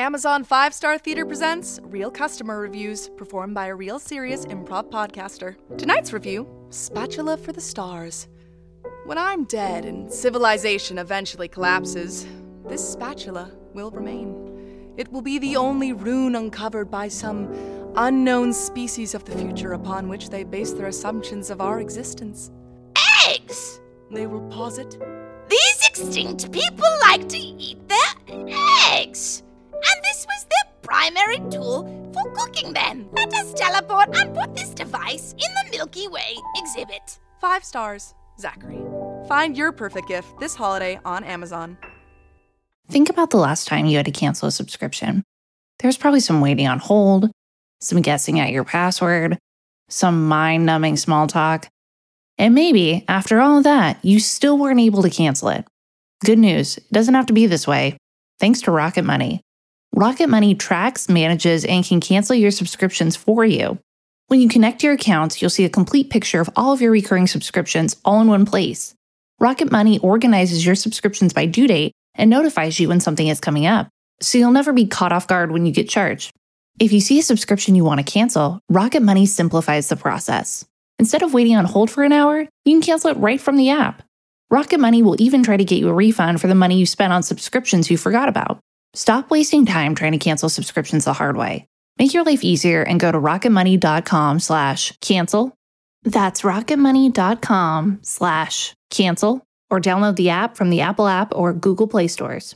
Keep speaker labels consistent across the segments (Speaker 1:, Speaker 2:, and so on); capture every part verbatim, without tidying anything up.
Speaker 1: Amazon Five Star Theater presents Real Customer Reviews, performed by a real serious improv podcaster. Tonight's review, Spatula for the Stars. When I'm dead and civilization eventually collapses, this spatula will remain. It will be the only rune uncovered by some unknown species of the future upon which they base their assumptions of our existence.
Speaker 2: Eggs!
Speaker 1: They will posit.
Speaker 2: These extinct people like to eat their eggs. And this was their primary tool for cooking them. Let us teleport and put this device in the Milky Way exhibit.
Speaker 1: Five stars, Zachary. Find your perfect gift this holiday on Amazon.
Speaker 3: Think about the last time you had to cancel a subscription. There's probably some waiting on hold, some guessing at your password, some mind-numbing small talk. And maybe, after all of that, you still weren't able to cancel it. Good news, it doesn't have to be this way. Thanks to Rocket Money. Rocket Money tracks, manages, and can cancel your subscriptions for you. When you connect your accounts, you'll see a complete picture of all of your recurring subscriptions all in one place. Rocket Money organizes your subscriptions by due date and notifies you when something is coming up, so you'll never be caught off guard when you get charged. If you see a subscription you want to cancel, Rocket Money simplifies the process. Instead of waiting on hold for an hour, you can cancel it right from the app. Rocket Money will even try to get you a refund for the money you spent on subscriptions you forgot about. Stop wasting time trying to cancel subscriptions the hard way. Make your life easier and go to rocketmoney.com slash cancel. That's rocketmoney.com slash cancel or download the app from the Apple app or Google Play stores.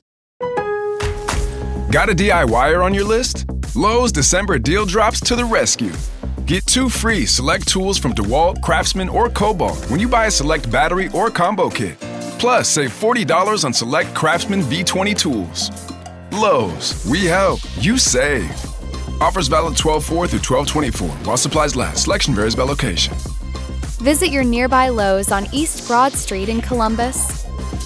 Speaker 4: Got a DIYer on your list? Lowe's December deal drops to the rescue. Get two free select tools from DeWalt, Craftsman, or Cobalt when you buy a select battery or combo kit. Plus, save forty dollars on select Craftsman V twenty tools. Lowe's, we help, you save. Offers valid twelve four through twelve twenty-four while supplies last. Selection varies by location.
Speaker 5: Visit your nearby Lowe's on East Broad Street in Columbus.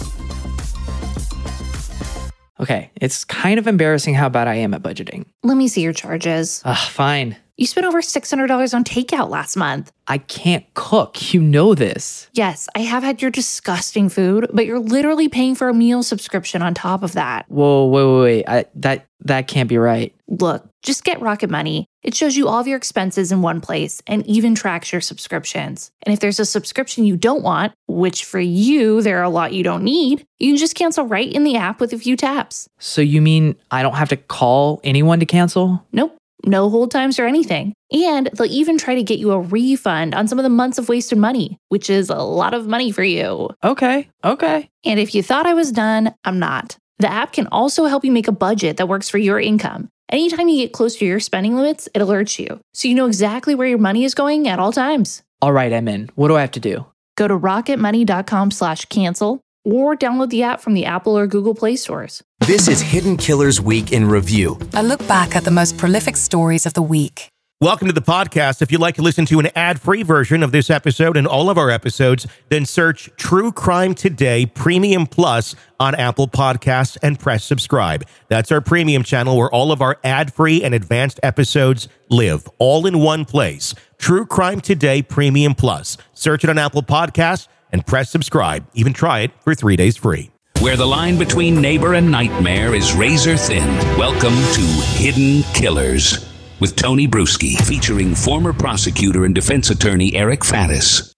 Speaker 6: Okay, it's kind of embarrassing how bad I am at budgeting.
Speaker 3: Let me see your charges.
Speaker 6: Ugh, fine.
Speaker 3: You spent over six hundred dollars on takeout last month.
Speaker 6: I can't cook. You know this.
Speaker 3: Yes, I have had your disgusting food, but you're literally paying for a meal subscription on top of that.
Speaker 6: Whoa, wait, wait, wait. I, that, that can't be right.
Speaker 3: Look, just get Rocket Money. It shows you all of your expenses in one place and even tracks your subscriptions. And if there's a subscription you don't want, which for you, there are a lot you don't need, you can just cancel right in the app with a few taps.
Speaker 6: So you mean I don't have to call anyone to cancel?
Speaker 3: Nope. No hold times or anything. And they'll even try to get you a refund on some of the months of wasted money, which is a lot of money for you.
Speaker 6: Okay, okay.
Speaker 3: And if you thought I was done, I'm not. The app can also help you make a budget that works for your income. Anytime you get close to your spending limits, it alerts you, so you know exactly where your money is going at all times.
Speaker 6: All right, I'm in. What do I have to do?
Speaker 3: Go to rocketmoney.com slash cancel or download the app from the Apple or Google Play stores.
Speaker 7: This is Hidden Killers Week in Review.
Speaker 8: A look back at the most prolific stories of the week.
Speaker 9: Welcome to the podcast. If you'd like to listen to an ad-free version of this episode and all of our episodes, then search True Crime Today Premium Plus on Apple Podcasts and press subscribe. That's our premium channel where all of our ad-free and advanced episodes live, all in one place. True Crime Today Premium Plus. Search it on Apple Podcasts and press subscribe. Even try it for three days free.
Speaker 10: Where the line between neighbor and nightmare is razor thin. Welcome to Hidden Killers with Tony Bruschi, featuring former prosecutor and defense attorney Eric Faddis.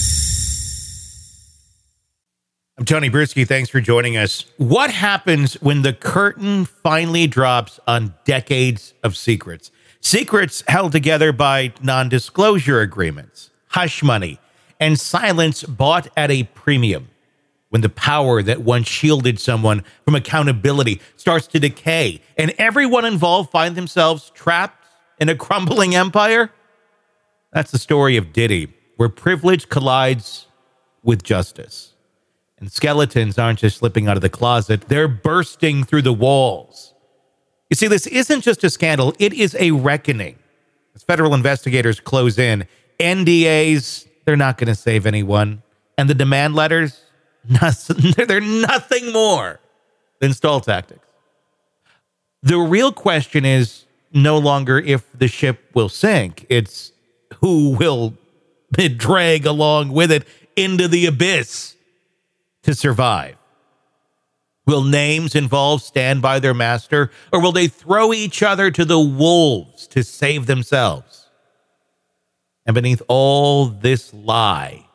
Speaker 9: I'm Tony Bruschi. Thanks for joining us. What happens when the curtain finally drops on decades of secrets? Secrets held together by non-disclosure agreements, hush money, and silence bought at a premium. When the power that once shielded someone from accountability starts to decay and everyone involved find themselves trapped in a crumbling empire? That's the story of Diddy, where privilege collides with justice. And skeletons aren't just slipping out of the closet, they're bursting through the walls. You see, this isn't just a scandal, it is a reckoning. As federal investigators close in, N D As, they're not going to save anyone. And the demand letters, nothing, they're nothing more than stall tactics. The real question is no longer if the ship will sink. It's who will drag along with it into the abyss to survive. Will names involved stand by their master, or will they throw each other to the wolves to save themselves? And beneath all this lie,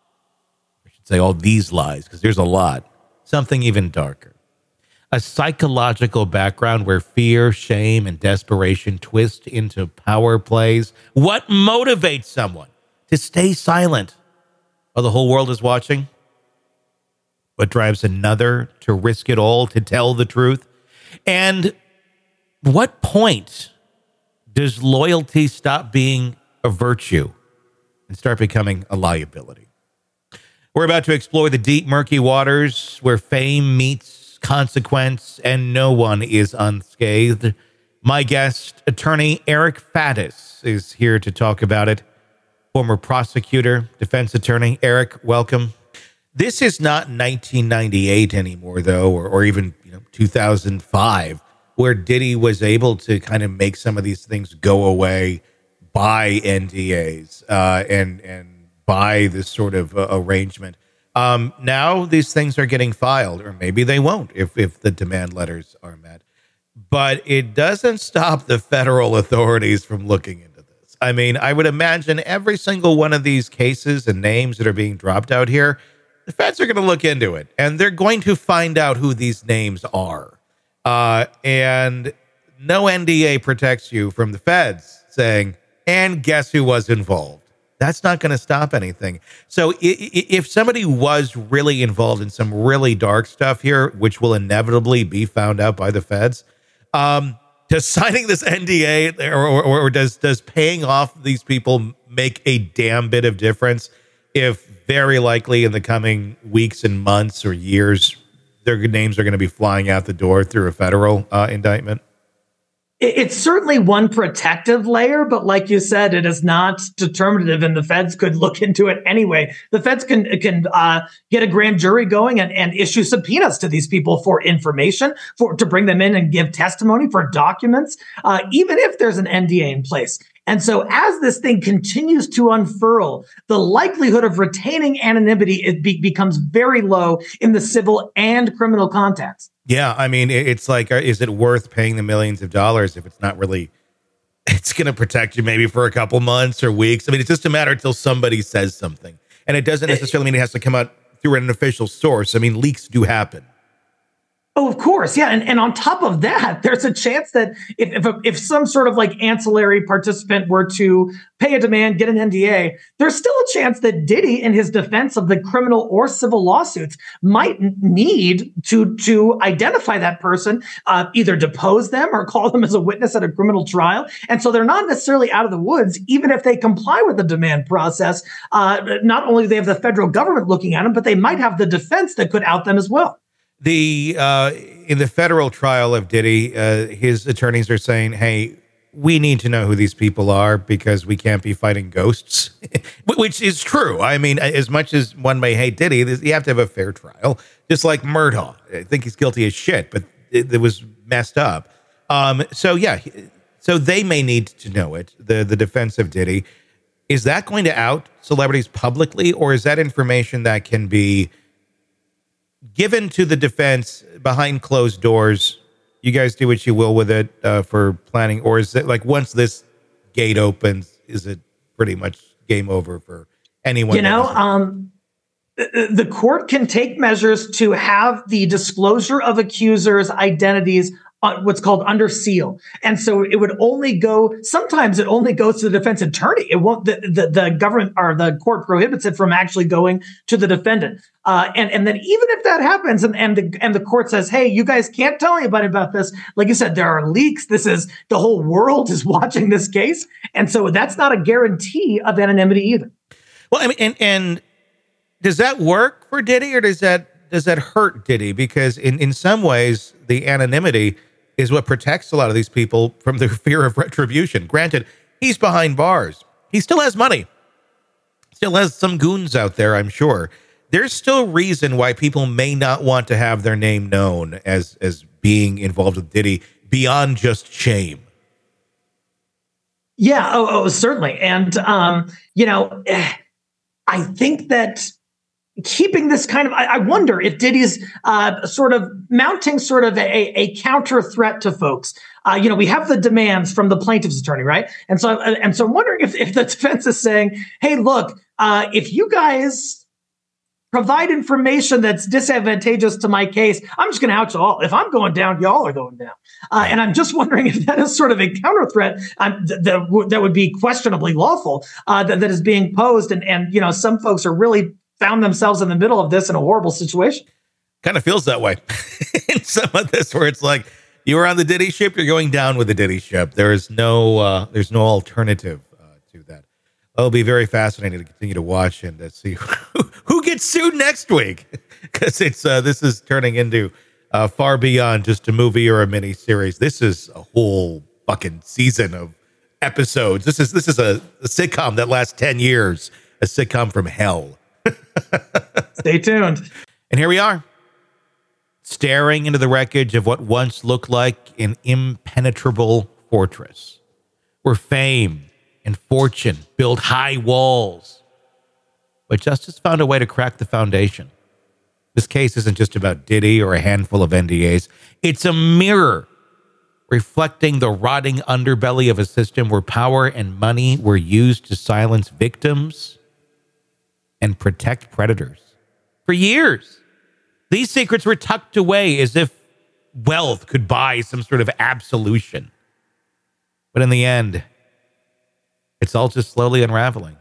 Speaker 9: I should say all these lies, because there's a lot, something even darker. A psychological background where fear, shame, and desperation twist into power plays. What motivates someone to stay silent while the whole world is watching? What drives another to risk it all to tell the truth? And what point does loyalty stop being a virtue and start becoming a liability? We're about to explore the deep, murky waters where fame meets consequence and no one is unscathed. My guest, attorney Eric Faddis, is here to talk about it. Former prosecutor, defense attorney. Eric, welcome. This is not nineteen ninety-eight anymore, though, or, or even you know two thousand five, where Diddy was able to kind of make some of these things go away by N D As uh, and and by this sort of uh, arrangement. Um, now these things are getting filed, or maybe they won't if if the demand letters are met. But it doesn't stop the federal authorities from looking into this. I mean, I would imagine every single one of these cases and names that are being dropped out here, the feds are going to look into it, and they're going to find out who these names are. Uh, and no N D A protects you from the feds saying, and guess who was involved? That's not going to stop anything. So I- I- if somebody was really involved in some really dark stuff here, which will inevitably be found out by the feds, um, does signing this N D A or, or, or does, does paying off these people make a damn bit of difference if very likely in the coming weeks and months or years, their names are going to be flying out the door through a federal uh, indictment?
Speaker 11: It's certainly one protective layer, but like you said, it is not determinative, and the feds could look into it anyway. The feds can can uh, get a grand jury going and, and issue subpoenas to these people for information, for to bring them in and give testimony for documents, uh, even if there's an N D A in place. And so as this thing continues to unfurl, the likelihood of retaining anonymity it be- becomes very low in the civil and criminal context.
Speaker 9: Yeah, I mean, it's like, is it worth paying the millions of dollars if it's not really, it's going to protect you maybe for a couple months or weeks? I mean, it's just a matter until somebody says something. And it doesn't necessarily mean it has to come out through an official source. I mean, leaks do happen.
Speaker 11: Oh, of course. Yeah. And, and on top of that, there's a chance that if if, a, if some sort of like ancillary participant were to pay a demand, get an N D A, there's still a chance that Diddy, in his defense of the criminal or civil lawsuits, might need to, to identify that person, uh, either depose them or call them as a witness at a criminal trial. And so they're not necessarily out of the woods, even if they comply with the demand process. Uh, not only do they have the federal government looking at them, but they might have the defense that could out them as well.
Speaker 9: The uh, in the federal trial of Diddy, uh, his attorneys are saying, hey, we need to know who these people are because we can't be fighting ghosts, which is true. I mean, as much as one may hate Diddy, you have to have a fair trial, just like Murdaugh. I think he's guilty as shit, but it, it was messed up. Um, so, yeah, so they may need to know it, the, the defense of Diddy. Is that going to out celebrities publicly, or is that information that can be given to the defense behind closed doors? You guys do what you will with it uh, for planning, or is it like once this gate opens, is it pretty much game over for anyone?
Speaker 11: You know, um, the, the court can take measures to have the disclosure of accusers' identities Uh, what's called under seal. And so it would only go, sometimes it only goes to the defense attorney. It won't, the, the, the government or the court prohibits it from actually going to the defendant. Uh, and, and then even if that happens and, and the, and the court says, hey, you guys can't tell anybody about this. Like you said, there are leaks. This is, the whole world is watching this case. And so that's not a guarantee of anonymity either.
Speaker 9: Well, I mean, and, and does that work for Diddy, or does that, does that hurt Diddy? Because in, in some ways, the anonymity is what protects a lot of these people from the fear of retribution. Granted, he's behind bars. He still has money. Still has some goons out there, I'm sure. There's still reason why people may not want to have their name known as, as being involved with Diddy beyond just shame.
Speaker 11: Yeah, oh, oh certainly. And, um, you know, I think that keeping this kind of, I, I wonder if Diddy's uh, sort of mounting sort of a, a counter threat to folks. Uh, you know, we have the demands from the plaintiff's attorney, right? And so, and so I'm wondering if, if the defense is saying, hey, look, uh, if you guys provide information that's disadvantageous to my case, I'm just going to out you all. If I'm going down, y'all are going down. Uh, and I'm just wondering if that is sort of a counter threat um, th- that, w- that would be questionably lawful uh, that, that is being posed. And, and, you know, some folks are really found themselves in the middle of this in a horrible situation.
Speaker 9: Kind of feels that way in some of this, where it's like, you were on the Diddy ship, you're going down with the Diddy ship. There is no, uh, there's no alternative uh, to that. It'll be very fascinating to continue to watch and to see who, who gets sued next week, because it's uh, this is turning into uh, far beyond just a movie or a mini series. This is a whole fucking season of episodes. This is this is a, a sitcom that lasts ten years, a sitcom from hell.
Speaker 11: Stay tuned.
Speaker 9: And here we are, staring into the wreckage of what once looked like an impenetrable fortress, where fame and fortune build high walls. But justice found a way to crack the foundation. This case isn't just about Diddy or a handful of N D As. It's a mirror reflecting the rotting underbelly of a system where power and money were used to silence victims and protect predators. For years, these secrets were tucked away as if wealth could buy some sort of absolution. But in the end, it's all just slowly unraveling.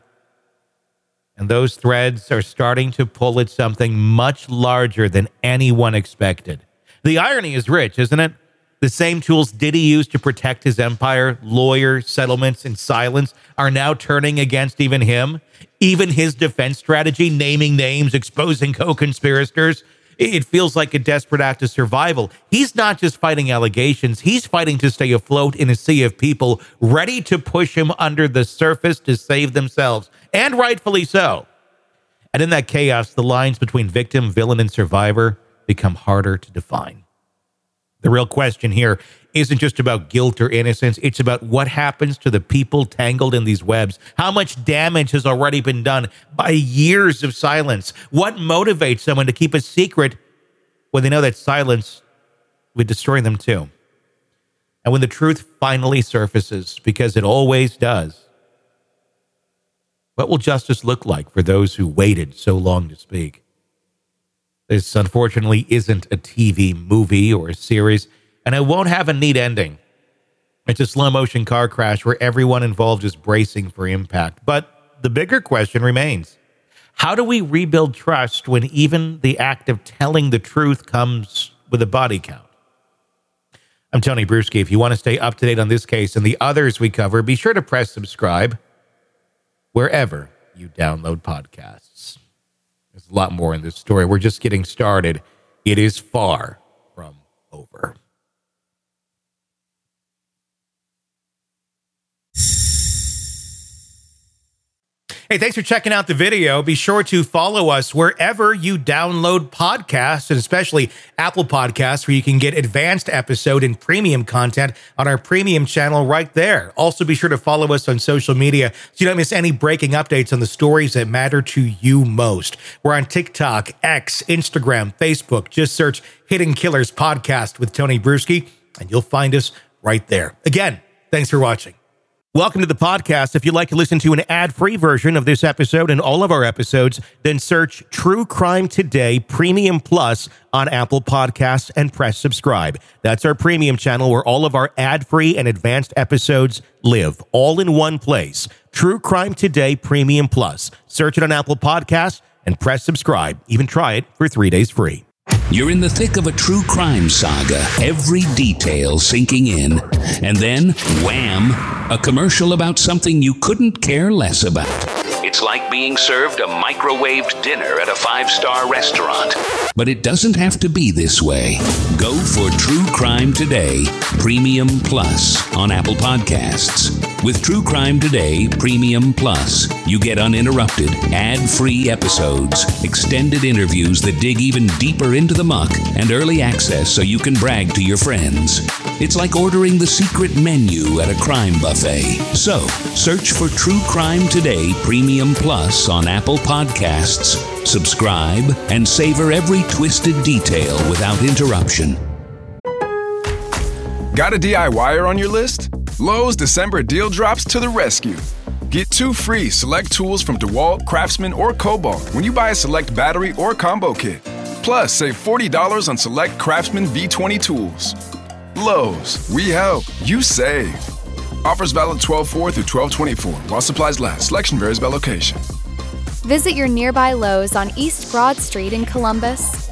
Speaker 9: And those threads are starting to pull at something much larger than anyone expected. The irony is rich, isn't it? The same tools Diddy used to protect his empire, lawyer, settlements, and silence, are now turning against even him. Even his defense strategy, naming names, exposing co-conspirators, it feels like a desperate act of survival. He's not just fighting allegations. He's fighting to stay afloat in a sea of people ready to push him under the surface to save themselves, and rightfully so. And in that chaos, the lines between victim, villain, and survivor become harder to define. The real question here isn't just about guilt or innocence. It's about what happens to the people tangled in these webs. How much damage has already been done by years of silence? What motivates someone to keep a secret when they know that silence would destroy them too? And when the truth finally surfaces, because it always does, what will justice look like for those who waited so long to speak? This, unfortunately, isn't a T V movie or a series, and it won't have a neat ending. It's a slow-motion car crash where everyone involved is bracing for impact. But the bigger question remains. How do we rebuild trust when even the act of telling the truth comes with a body count? I'm Tony Bruschi. If you want to stay up to date on this case and the others we cover, be sure to press subscribe wherever you download podcasts. There's a lot more in this story. We're just getting started. It is far from over. Hey, thanks for checking out the video. Be sure to follow us wherever you download podcasts, and especially Apple Podcasts, where you can get advanced episode and premium content on our premium channel right there. Also, be sure to follow us on social media so you don't miss any breaking updates on the stories that matter to you most. We're on TikTok, X, Instagram, Facebook. Just search Hidden Killers Podcast with Tony Bruschi, and you'll find us right there. Again, thanks for watching. Welcome to the podcast. If you'd like to listen to an ad-free version of this episode and all of our episodes, then search True Crime Today Premium Plus on Apple Podcasts and press subscribe. That's our premium channel where all of our ad-free and advanced episodes live, all in one place. True Crime Today Premium Plus. Search it on Apple Podcasts and press subscribe. Even try it for three days free.
Speaker 10: You're in the thick of a true crime saga, every detail sinking in. And then, wham, a commercial about something you couldn't care less about. It's like being served a microwaved dinner at a five-star restaurant. But it doesn't have to be this way. Go for True Crime Today Premium Plus on Apple Podcasts. With True Crime Today Premium Plus, you get uninterrupted, ad-free episodes, extended interviews that dig even deeper into the muck, and early access so you can brag to your friends. It's like ordering the secret menu at a crime buffet. So, search for True Crime Today Premium Plus on Apple Podcasts, subscribe, and savor every twisted detail without interruption.
Speaker 4: Got a DIYer on your list? Lowe's December deal drops to the rescue. Get two free select tools from DeWalt, Craftsman, or Cobalt when you buy a select battery or combo kit. Plus, save forty dollars on select Craftsman V twenty tools. Lowe's, we help, you save. Offers valid twelve four through twelve twenty-four while supplies last. Selection varies by location.
Speaker 5: Visit your nearby Lowe's on East Broad Street in Columbus.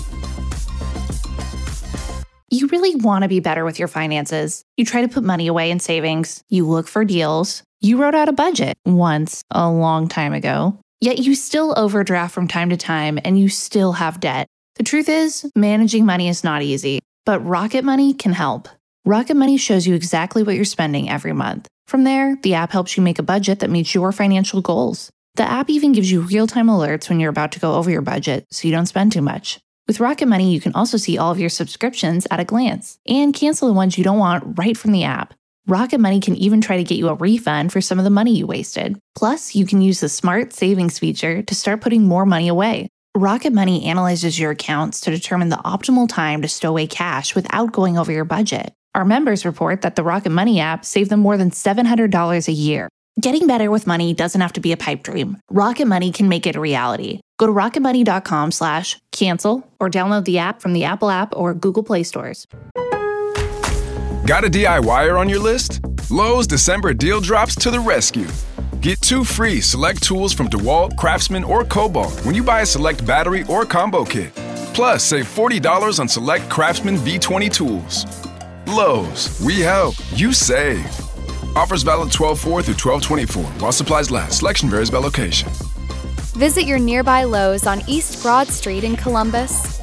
Speaker 3: You really want to be better with your finances. You try to put money away in savings. You look for deals. You wrote out a budget once a long time ago. Yet you still overdraft from time to time and you still have debt. The truth is, managing money is not easy, but Rocket Money can help. Rocket Money shows you exactly what you're spending every month. From there, the app helps you make a budget that meets your financial goals. The app even gives you real-time alerts when you're about to go over your budget so you don't spend too much. With Rocket Money, you can also see all of your subscriptions at a glance and cancel the ones you don't want right from the app. Rocket Money can even try to get you a refund for some of the money you wasted. Plus, you can use the Smart Savings feature to start putting more money away. Rocket Money analyzes your accounts to determine the optimal time to stow away cash without going over your budget. Our members report that the Rocket Money app saved them more than seven hundred dollars a year. Getting better with money doesn't have to be a pipe dream. Rocket Money can make it a reality. Go to rocketmoney.com slash cancel or download the app from the Apple app or Google Play stores.
Speaker 4: Got a DIYer on your list? Lowe's December deal drops to the rescue. Get two free select tools from DeWalt, Craftsman, or Cobalt when you buy a select battery or combo kit. Plus, save forty dollars on select Craftsman V twenty tools. Lowe's, we help, you save. Offers valid twelve four through twelve twenty-four while supplies last. Selection varies by location.
Speaker 5: Visit your nearby Lowe's on East Broad Street in Columbus.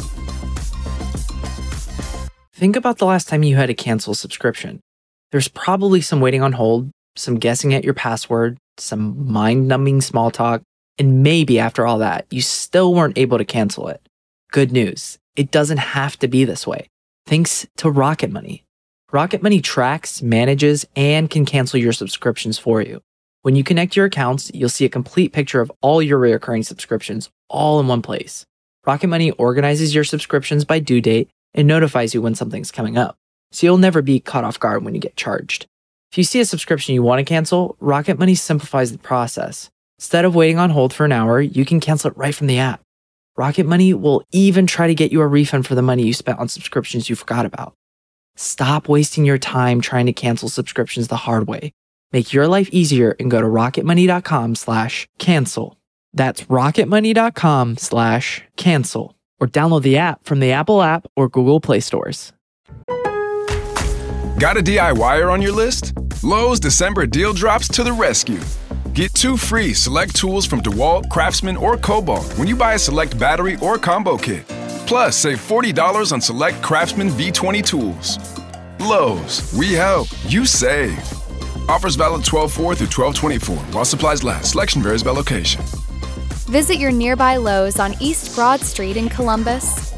Speaker 6: Think about the last time you had to cancel a subscription. There's probably some waiting on hold, some guessing at your password, some mind-numbing small talk, and maybe after all that, you still weren't able to cancel it. Good news, it doesn't have to be this way. Thanks to Rocket Money. Rocket Money tracks, manages, and can cancel your subscriptions for you. When you connect your accounts, you'll see a complete picture of all your recurring subscriptions all in one place. Rocket Money organizes your subscriptions by due date and notifies you when something's coming up, so you'll never be caught off guard when you get charged. If you see a subscription you want to cancel, Rocket Money simplifies the process. Instead of waiting on hold for an hour, you can cancel it right from the app. Rocket Money will even try to get you a refund for the money you spent on subscriptions you forgot about. Stop wasting your time trying to cancel subscriptions the hard way. Make your life easier and go to rocketmoney.com slash cancel. That's rocketmoney.com slash cancel. Or download the app from the Apple app or Google Play stores.
Speaker 4: Got a DIYer on your list? Lowe's December deal drops to the rescue. Get two free select tools from DeWalt, Craftsman, or Cobalt when you buy a select battery or combo kit. Plus, save forty dollars on select Craftsman V twenty tools. Lowe's, we help, you save. Offers valid twelve four through twelve twenty-four while supplies last. Selection varies by location.
Speaker 5: Visit your nearby Lowe's on East Broad Street in Columbus.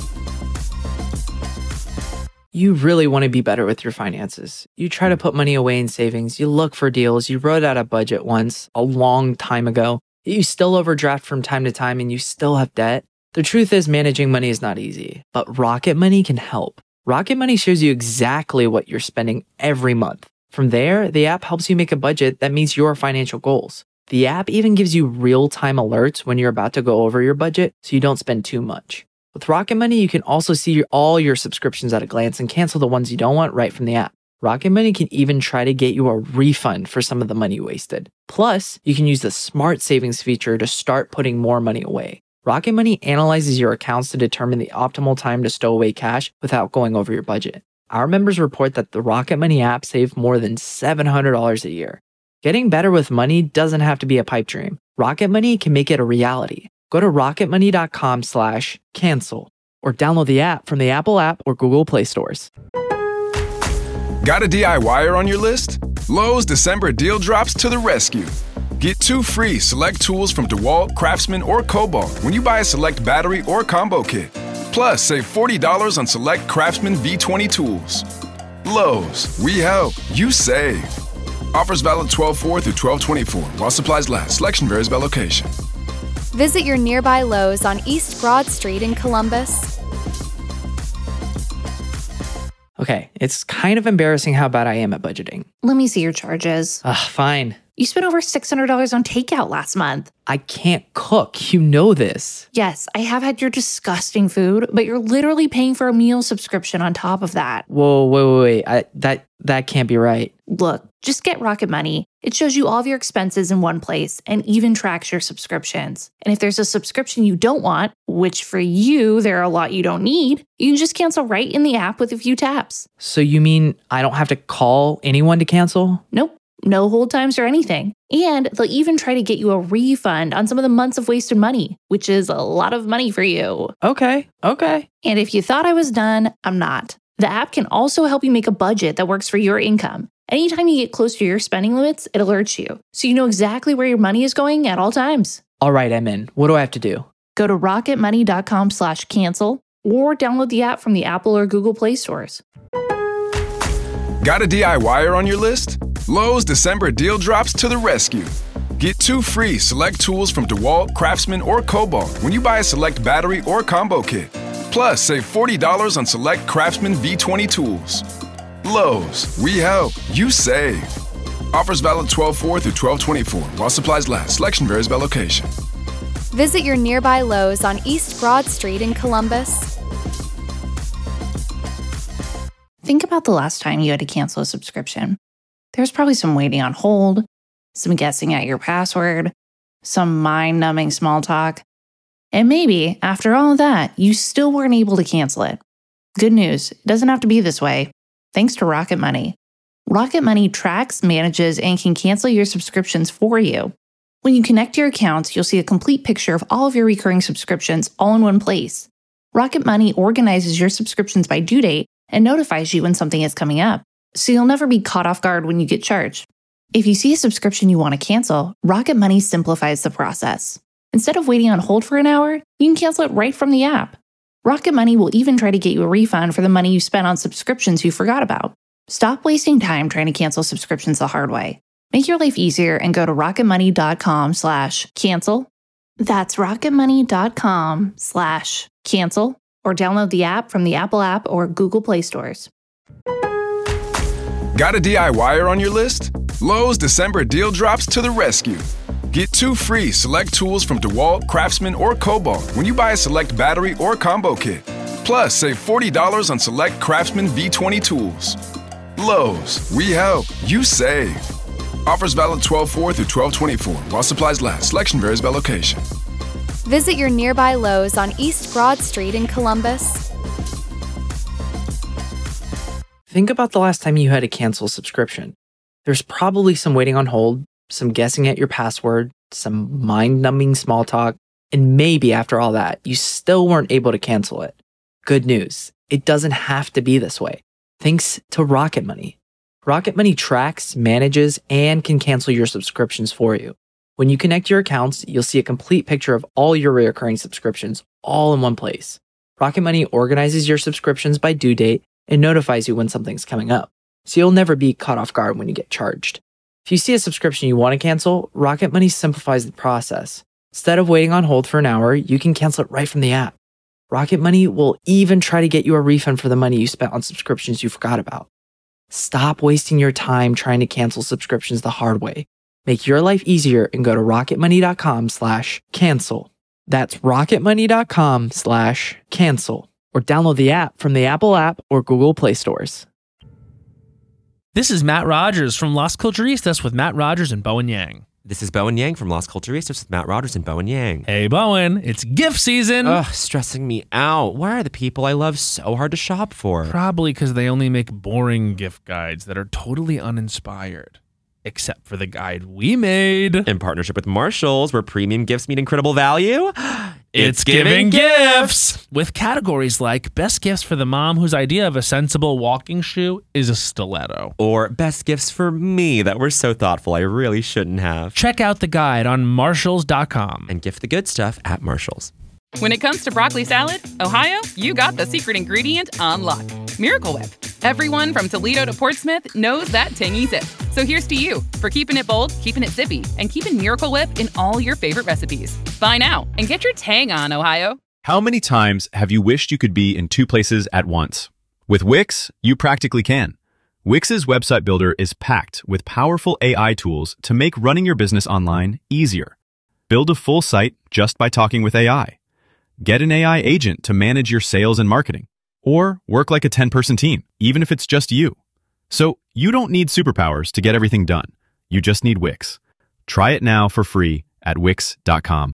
Speaker 6: You really want to be better with your finances. You try to put money away in savings. You look for deals. You wrote out a budget once a long time ago. You still overdraft from time to time and you still have debt. The truth is, managing money is not easy, but Rocket Money can help. Rocket Money shows you exactly what you're spending every month. From there, the app helps you make a budget that meets your financial goals. The app even gives you real-time alerts when you're about to go over your budget so you don't spend too much. With Rocket Money, you can also see your, all your subscriptions at a glance and cancel the ones you don't want right from the app. Rocket Money can even try to get you a refund for some of the money you wasted. Plus, you can use the Smart Savings feature to start putting more money away. Rocket Money analyzes your accounts to determine the optimal time to stow away cash without going over your budget. Our members report that the Rocket Money app saved more than seven hundred dollars a year. Getting better with money doesn't have to be a pipe dream. Rocket Money can make it a reality. Go to rocketmoney.com slash cancel or download the app from the Apple app or Google Play stores.
Speaker 4: Got a DIYer on your list? Lowe's December deal drops to the rescue. Get two free select tools from DeWalt, Craftsman, or Cobalt when you buy a select battery or combo kit. Plus, save forty dollars on select Craftsman V twenty tools. Lowe's, we help, you save. Offers valid twelve four through twelve twenty-four while supplies last. Selection varies by location.
Speaker 5: Visit your nearby Lowe's on East Broad Street in Columbus.
Speaker 6: Okay, it's kind of embarrassing how bad I am at budgeting.
Speaker 3: Let me see your charges.
Speaker 6: Ugh, fine.
Speaker 3: You spent over six hundred dollars on takeout last month.
Speaker 6: I can't cook. You know this.
Speaker 3: Yes, I have had your disgusting food, but you're literally paying for a meal subscription on top of that.
Speaker 6: Whoa, wait, wait, wait. I, that, that can't be right.
Speaker 3: Look, just get Rocket Money. It shows you all of your expenses in one place and even tracks your subscriptions. And if there's a subscription you don't want, which for you, there are a lot you don't need, you can just cancel right in the app with a few taps.
Speaker 6: So you mean I don't have to call anyone to cancel?
Speaker 3: Nope. No hold times or anything. And they'll even try to get you a refund on some of the months of wasted money, which is a lot of money for you.
Speaker 6: Okay, okay.
Speaker 3: And if you thought I was done, I'm not. The app can also help you make a budget that works for your income. Anytime you get close to your spending limits, it alerts you, so you know exactly where your money is going at all times.
Speaker 6: All right, I'm in. What do I have to do?
Speaker 3: Go to rocketmoney.com slash cancel or download the app from the Apple or Google Play stores.
Speaker 4: Got a DIYer on your list? Lowe's December deal drops to the rescue. Get two free select tools from DeWalt, Craftsman, or Cobalt when you buy a select battery or combo kit. Plus, save forty dollars on select Craftsman V twenty tools. Lowe's, we help, you save. Offers valid twelve four through twelve twenty-four while supplies last. Selection varies by location.
Speaker 5: Visit your nearby Lowe's on East Broad Street in Columbus.
Speaker 3: Think about the last time you had to cancel a subscription. There's probably some waiting on hold, some guessing at your password, some mind-numbing small talk. And maybe, after all of that, you still weren't able to cancel it. Good news, it doesn't have to be this way. Thanks to Rocket Money. Rocket Money tracks, manages, and can cancel your subscriptions for you. When you connect your accounts, you'll see a complete picture of all of your recurring subscriptions all in one place. Rocket Money organizes your subscriptions by due date and notifies you when something is coming up, so you'll never be caught off guard when you get charged. If you see a subscription you want to cancel, Rocket Money simplifies the process. Instead of waiting on hold for an hour, you can cancel it right from the app. Rocket Money will even try to get you a refund for the money you spent on subscriptions you forgot about. Stop wasting time trying to cancel subscriptions the hard way. Make your life easier and go to rocketmoney.com slash cancel. That's rocketmoney.com slash cancel or download the app from the Apple app or Google Play stores.
Speaker 4: Got a DIYer on your list? Lowe's December deal drops to the rescue. Get two free select tools from DeWalt, Craftsman, or Cobalt when you buy a select battery or combo kit. Plus, save forty dollars on select Craftsman V twenty tools. Lowe's, we help, you save. Offers valid twelve four through twelve twenty-four while supplies last. Selection varies by location.
Speaker 5: Visit your nearby Lowe's on East Broad Street in Columbus.
Speaker 6: Think about the last time you had to cancel a subscription. There's probably some waiting on hold, some guessing at your password, some mind-numbing small talk, and maybe after all that, you still weren't able to cancel it. Good news, it doesn't have to be this way. Thanks to Rocket Money. Rocket Money tracks, manages, and can cancel your subscriptions for you. When you connect your accounts, you'll see a complete picture of all your recurring subscriptions all in one place. Rocket Money organizes your subscriptions by due date and notifies you when something's coming up, so you'll never be caught off guard when you get charged. If you see a subscription you want to cancel, Rocket Money simplifies the process. Instead of waiting on hold for an hour, you can cancel it right from the app. Rocket Money will even try to get you a refund for the money you spent on subscriptions you forgot about. Stop wasting your time trying to cancel subscriptions the hard way. Make your life easier and go to rocketmoney.com slash cancel. That's rocketmoney.com slash cancel. Or download the app from the Apple app or Google Play stores.
Speaker 12: This is Matt Rogers from Las Culturistas with Matt Rogers and Bowen Yang.
Speaker 13: This is Bowen Yang from Las Culturistas with Matt Rogers and Bowen Yang.
Speaker 12: Hey, Bowen, it's gift season.
Speaker 13: Ugh, stressing me out. Why are the people I love so hard to shop for?
Speaker 12: Probably because they only make boring gift guides that are totally uninspired. Except for the guide we made.
Speaker 13: In partnership with Marshalls, where premium gifts meet incredible value.
Speaker 12: It's, it's giving, giving gifts! gifts! With categories like best gifts for the mom whose idea of a sensible walking shoe is a stiletto.
Speaker 13: Or best gifts for me that were so thoughtful I really shouldn't have.
Speaker 12: Check out the guide on marshalls dot com.
Speaker 13: And gift the good stuff at Marshalls.
Speaker 14: When it comes to broccoli salad, Ohio, you got the secret ingredient on lock. Miracle Whip. Everyone from Toledo to Portsmouth knows that tangy zip. So here's to you for keeping it bold, keeping it zippy, and keeping Miracle Whip in all your favorite recipes. Buy now and get your tang on, Ohio.
Speaker 15: How many times have you wished you could be in two places at once? With Wix, you practically can. Wix's website builder is packed with powerful A I tools to make running your business online easier. Build a full site just by talking with A I. Get an A I agent to manage your sales and marketing. Or work like a ten-person team, even if it's just you. So you don't need superpowers to get everything done. You just need Wix. Try it now for free at wix dot com.